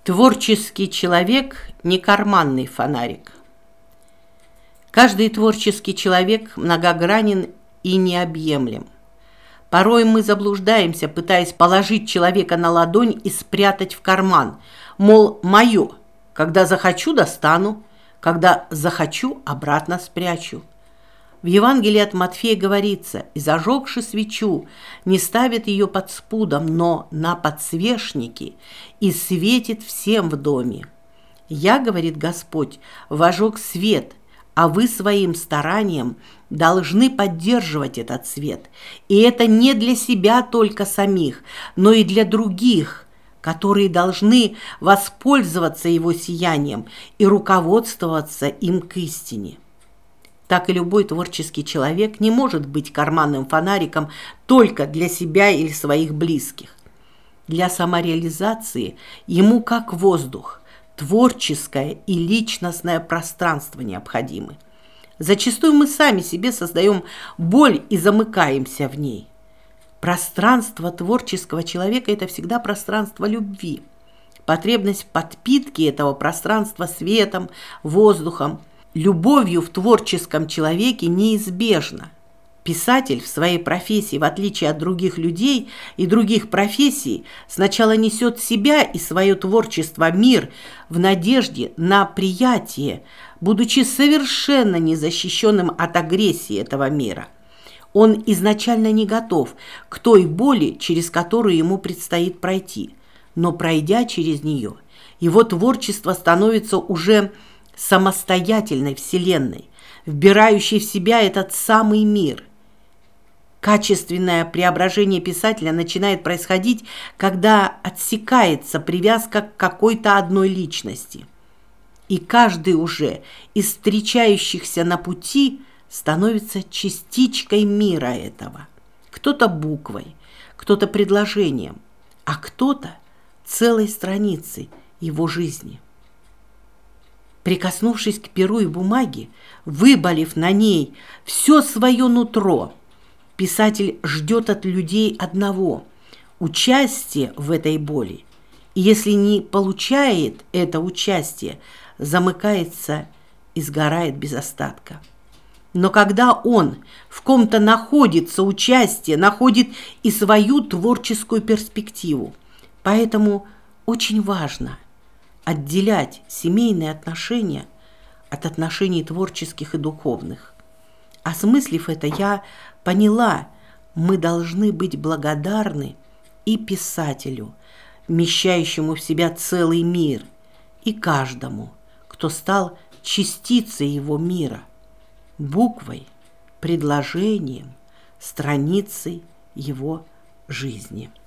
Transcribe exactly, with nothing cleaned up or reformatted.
Творческий человек не карманный фонарик. Каждый творческий человек многогранен и необъемлем. Порой мы заблуждаемся, пытаясь положить человека на ладонь и спрятать в карман. Мол, мое, когда захочу, достану, когда захочу, обратно спрячу. В Евангелии от Матфея говорится: «И зажегши свечу, не ставит ее под спудом, но на подсвечнике, и светит всем в доме. Я, говорит Господь, вожег свет, а вы своим старанием должны поддерживать этот свет. И это не для себя только самих, но и для других, которые должны воспользоваться его сиянием и руководствоваться им к истине». Так и любой творческий человек не может быть карманным фонариком только для себя или своих близких. Для самореализации ему, как воздух, творческое и личностное пространство необходимы. Зачастую мы сами себе создаем боль и замыкаемся в ней. Пространство творческого человека – это всегда пространство любви. Потребность в подпитке этого пространства светом, воздухом, любовью в творческом человеке неизбежна. Писатель в своей профессии, в отличие от других людей и других профессий, сначала несет себя и свое творчество в мир в надежде на приятие, будучи совершенно незащищенным от агрессии этого мира. Он изначально не готов к той боли, через которую ему предстоит пройти, но пройдя через нее, его творчество становится уже самостоятельной вселенной, вбирающей в себя этот самый мир. Качественное преображение писателя начинает происходить, когда отсекается привязка к какой-то одной личности. И каждый уже из встречающихся на пути становится частичкой мира этого. Кто-то буквой, кто-то предложением, а кто-то целой страницей его жизни. Прикоснувшись к перу и бумаге, выболев на ней все свое нутро, писатель ждет от людей одного – участия в этой боли. И если не получает это участие, замыкается и сгорает без остатка. Но когда он в ком-то находит соучастие, находит и свою творческую перспективу. Поэтому очень важно отделять семейные отношения от отношений творческих и духовных. Осмыслив это, я поняла, мы должны быть благодарны и писателю, вмещающему в себя целый мир, и каждому, кто стал частицей его мира, буквой, предложением, страницей его жизни.